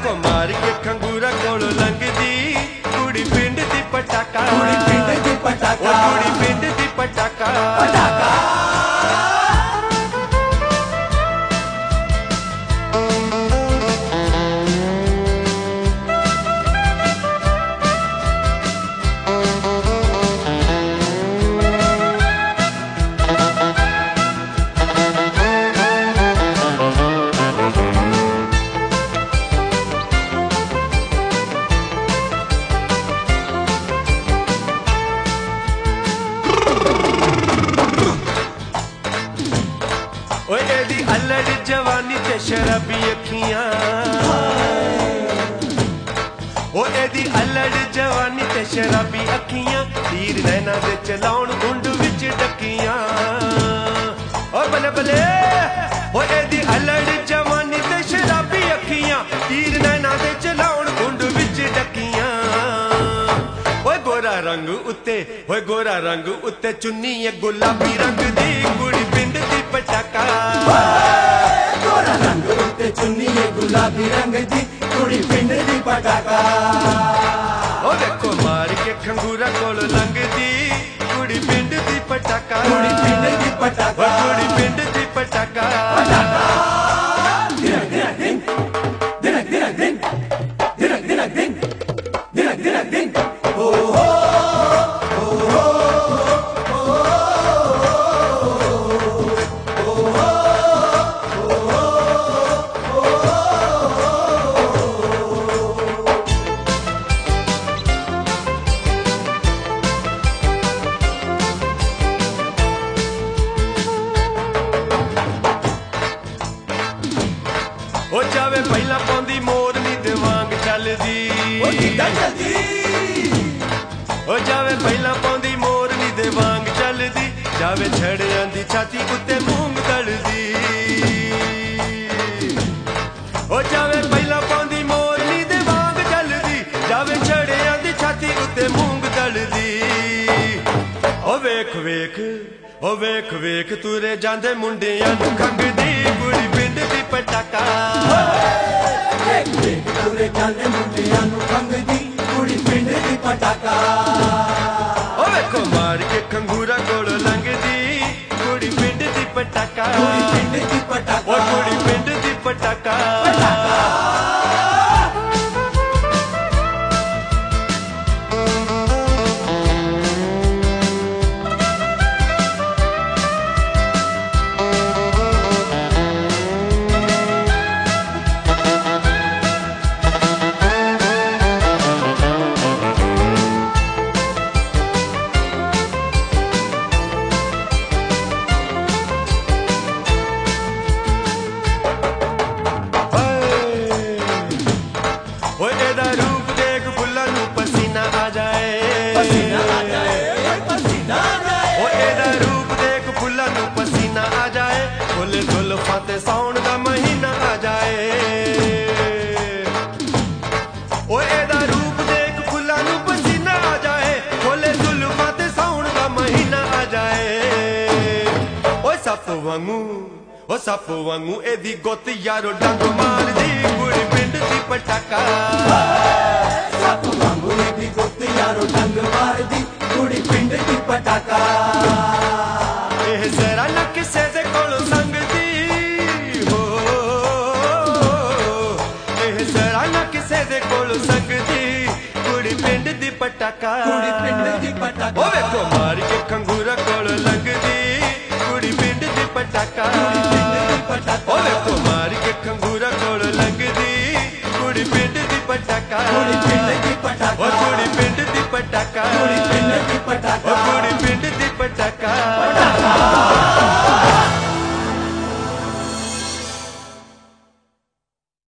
ਵੇਖੋ ਮਾਰ ਕੇ ਖੰਗੂਰਾ ਕੋਲੋਂ ਲੰਘਦੀ ਕੁੜੀ ਪਿੰਡ ਦੀ ਪਟਾਕਾ, ਕੁੜੀ ਪਿੰਡ ਦੀ ਪਟਾਕਾ, ਕੁੜੀ ਪਿੰਡ ਦੀ ਪਟਾਕਾ। ਓਏ ਇਹਦੀ ਅਲੜ ਜਵਾਨੀ ਤੇ ਸ਼ਰਾਬੀ ਅੱਖੀਆਂ, ਓ ਇਹਦੀ ਅਲੜ ਜਵਾਨੀ ਤੇ ਸ਼ਰਾਬੀ ਅੱਖੀਆਂ, ਤੀਰ ਨੈਣਾ ਦੇ ਚਲਾਉਣ ਗੁੰਡ ਵਿੱਚ ਡੱਕੀਆਂ। ਓ ਬੱਲੇ ਬੱਲੇ ਓ ਇਹਦੀ ਅਲੜ ਜਵਾਨੀ ਤੇ ਸ਼ਰਾਬੀ ਅੱਖੀਆਂ, ਤੀਰ ਨੈਣਾ ਦੇ ਚਲਾਉਣ ਗੁੰਡ ਵਿੱਚ ਡੱਕੀਆਂ। ਓਏ ਗੋਰਾ ਰੰਗ ਉੱਤੇ, ਓਏ ਗੋਰਾ ਰੰਗ ਉੱਤੇ ਚੁੰਨੀ ਏ ਗੁਲਾਬੀ ਰੰਗ ਦੀ, ਕੁੜੀ ਪਿੰਡ ਦੀ ਪਟਾਕਾ। ਗੋਰਾ ਰੰਗ ਉੱਤੇ ਚੁੰਨੀ ਏ ਗੁਲਾਬੀ ਰੰਗ ਦੀ, ਕੁੜੀ ਪਿੰਡ ਦੀ ਪਟਾਕਾ। ਓ ਵੇਖੋ ਮਾਰ ਕੇ ਖੰਗੂਰਾ ਕੋਲੋਂ ਲੰਘਦੀ ਕੁੜੀ ਪਿੰਡ ਦੀ ਪਟਾਕਾ, ਕੁੜੀ ਪਿੰਡ ਦੀ ਪਟਾਕਾ, ਕੁੜੀ ਪਿੰਡ ਦੀ ਪਟਾਕਾ। ਦਿਨਕ ਦਿਨਕ ਦਿਨ, ਦਿਨਕ ਦਿਨਕ ਦਿਨ, ਦਿਨਕ ਦਿਨਕ ਦਿਨ, ਦਿਨਕ ਦਿਨਕ ਦਿਨ। ਓ ਹੋ ਓ ਜਾਵੇ ਪਹਿਲਾਂ ਪਾਉਂਦੀ ਮੋਰਨੀ ਦੇ ਵਾਂਗ ਚੱਲਦੀ, ਓ ਕਿੱਦਾਂ ਚੱਲਦੀ। ਓ ਜਾਵੇ ਪਹਿਲਾਂ ਪਾਉਂਦੀ ਮੋਰਨੀ ਦੇ ਵਾਂਗ ਚੱਲਦੀ, ਜਾਵੇ ਛੜਿਆਂ ਦੀ ਛਾਤੀ ਉੱਤੇ ਮੂੰਗ ਦਲਦੀ। ਓ ਜਾਵੇ ਪਹਿਲਾਂ ਪਾਉਂਦੀ ਮੋਰਨੀ ਦੇ ਵਾਂਗ ਚੱਲਦੀ, ਜਾਵੇ ਛੜਿਆਂ ਦੀ ਛਾਤੀ ਉੱਤੇ ਮੂੰਗ ਦਲਦੀ। ਓ ਵੇਖ ਵੇਖ, ਓ ਵੇਖ ਵੇਖ ਤੁਰੇ ਜਾਂਦੇ ਮੁੰਡਿਆਂ ਨੂੰ ਖੰਗਦੀ, ਕੁੜੀ ਪਿੰਡ ਦੀ ਪਟਾਕਾ। ਵੇਖ ਵੇਖ ਤੁਰੇ ਜਾਂਦੇ ਮੁੰਡਿਆਂ ਨੂੰ ਖੰਗਦੀ, ਕੁੜੀ ਪਿੰਡ ਦੀ ਪਟਾਕਾ। ਓ ਵੇਖੋ ਮਾਰ ਕੇ ਖੰਗੂਰਾ ਕੋਲੋਂ ਲੰਘਦੀ ਕੁੜੀ ਪਿੰਡ ਦੀ ਪਟਾਕਾ, ਕੁੜੀ ਪਿੰਡ ਦੀ ਪਟਾਕਾ, ਓ ਕੁੜੀ ਪਿੰਡ ਦੀ ਪਟਾਕਾ। ਓਏ ਇਹਦਾ ਰੂਪ ਦੇਖ ਫੁੱਲਾਂ ਨੂੰ ਪਸੀਨਾ ਆ ਜਾਏ, ਪਸੀਨਾ ਆ ਜਾਏ, ਪਸੀਨਾ ਆ ਜਾਏ। ਓਏ ਇਹਦਾ ਰੂਪ ਦੇਖ ਫੁੱਲਾਂ ਨੂੰ ਪਸੀਨਾ ਆ ਜਾਏ, ਫੁੱਲ ਜ਼ੁਲਫਾਂ ਤੇ ਸਾਉਣ ਦਾ ਮਹੀਨਾ ਆ ਜਾਏ। ਓਏ ਇਹਦਾ ਰੂਪ ਦੇਖ ਫੁੱਲਾਂ ਨੂੰ ਪਸੀਨਾ ਆ ਜਾਏ, ਫੁੱਲ ਜ਼ੁਲਫਾਂ ਤੇ ਸਾਉਣ ਦਾ ਮਹੀਨਾ ਆ ਜਾਏ। ਓਏ ਸੱਪ ਵਾਂਗੂ, ਓ ਸੱਪ ਵਾਂਗੂ ਇਹਦੀ ਗੁੱਤ ਯਾਰੋ ਡੰਗ ਮਾਰਦੀ, ਕੁੜੀ ਪਿੰਡ ਦੀ ਪਟਾਕਾ। ਸੱਪ ਵਾਂਗੂ ਇਹਦੀ ਗੁੱਤ ਯਾਰੋ ਡੰਗ ਮਾਰਦੀ, ਕੁੜੀ ਪਿੰਡ ਦੀ ਪਟਾਕਾ। ਇਹ ਜ਼ਰਾ ਨਾ ਕਿਸੇ ਦੇ ਕੋਲੋਂ ਸੰਗਦੀ ਹੋ, ਇਹ ਜ਼ਰਾ ਨਾ ਕਿਸੇ ਦੇ ਕੋਲੋਂ ਸੰਗਦੀ, ਕੁੜੀ ਪਿੰਡ ਦੀ ਪਟਾਕਾ। ਕੁੜੀ ਪਿੰਡ ਦੀ ਪਟਾਕਾ। ਓ ਵੇਖੋ ਮਾਰ ਕੇ ਖੰਗੂਰਾ ਕੋਲੋਂ ਲੰਘਦੀ ਕੁੜੀ ਪਿੰਡ ਦੀ ਪਟਾਕਾ, ਕੁੜੀ ਪਿੰਡ ਦੀ ਪਟਾਕਾ। ਓ ਵੇਖੋ ਮਾਰ ਕੇ ਖੰਗੂਰਾ ਕੋਲੋਂ ਲੰਘਦੀ ਕੁੜੀ ਪਿੰਡ ਦੀ ਪਟਾਕਾ, ਕੁੜੀ ਪਿੰਡ ਦੀ ਪਟਾਕਾ, ਓ ਕੁੜੀ ਪਿੰਡ ਦੀ ਪਟਾਕਾ, ਕੁੜੀ ਪਿੰਡ ਦੀ ਪਟਾਕਾ, ਓ ਕੁੜੀ ਪਿੰਡ ਦੀ ਪਟਾਕਾ।